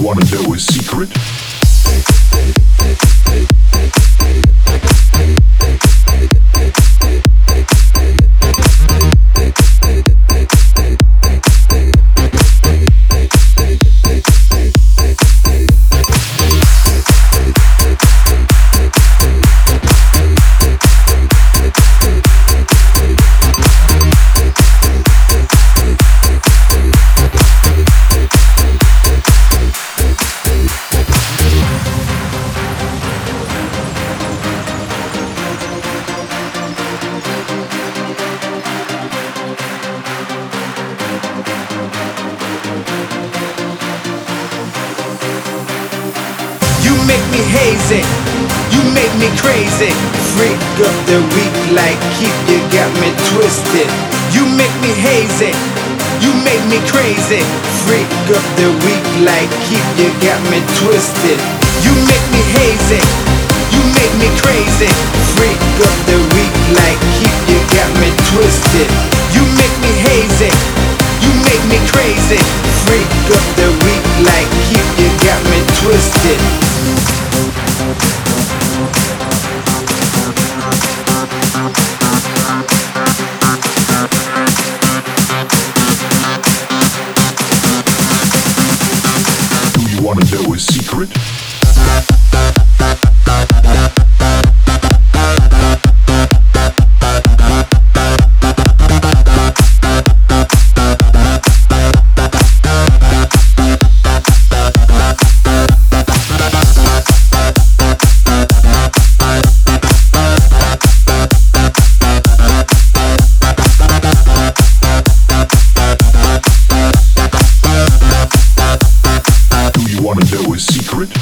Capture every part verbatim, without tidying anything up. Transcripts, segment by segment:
wanna know a secret? Make me hazy, you make me crazy. Freak of the week like Keith, you got me twisted. You make me hazy, you make me crazy. Freak of the week like Keith, you got me twisted. You make me hazy, you make me crazy. Freak of the week like Keith, you got me twisted. You make me hazy, you make me crazy. Freak of the week like Keith, you got me twisted. Do you wanna know a secret? Wanna know a secret?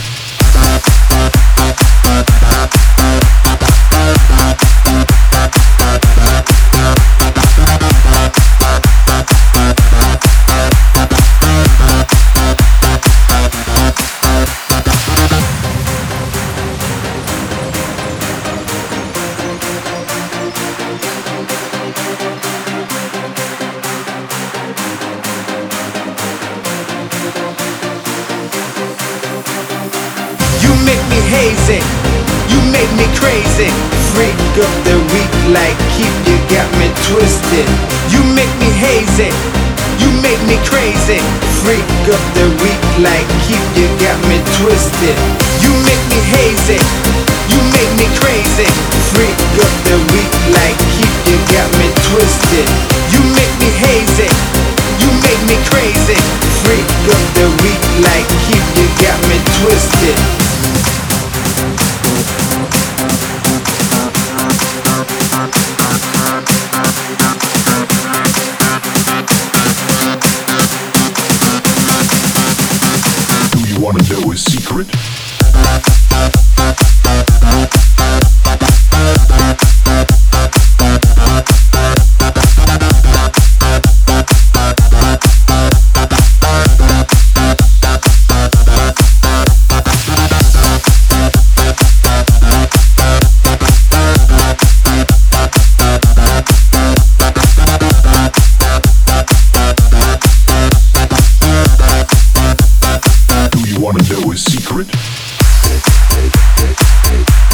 You make me hazy, you make me crazy. Freak of the week like Keith, you got me twisted. You make me hazy, you make me crazy. Freak of the week like Keith, you got me twisted. You make me hazy, you make me crazy. Freak of the week like Keith, you got me twisted. You make me hazy, you make me crazy. Freak of the week like Keith, you got me twisted. Do you wanna know a secret? Do you wanna know a secret?